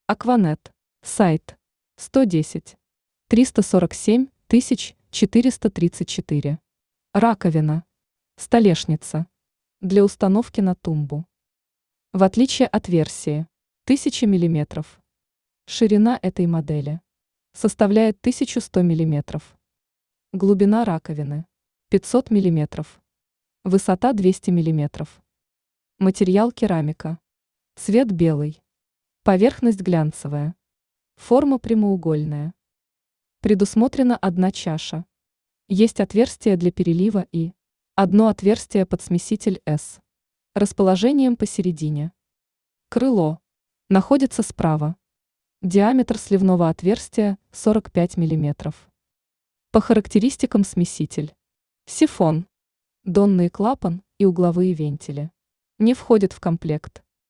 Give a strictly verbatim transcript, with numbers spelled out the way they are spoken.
Акванет. Сайт. сто десять триста сорок семь тысяч четыреста тридцать четыре. Раковина. Столешница. Для установки на тумбу. В отличие от версии тысяча миллиметров, ширина этой модели составляет тысяча сто миллиметров. Глубина раковины пятьсот миллиметров. Высота двести миллиметров. Материал керамика. Цвет белый. Поверхность глянцевая. Форма прямоугольная. Предусмотрена одна чаша. Есть отверстие для перелива и одно отверстие под смеситель С. Расположением посередине. Крыло. Находится справа. Диаметр сливного отверстия сорок пять миллиметров. По характеристикам смеситель. Сифон. Донный клапан и угловые вентили. Не входит в комплект.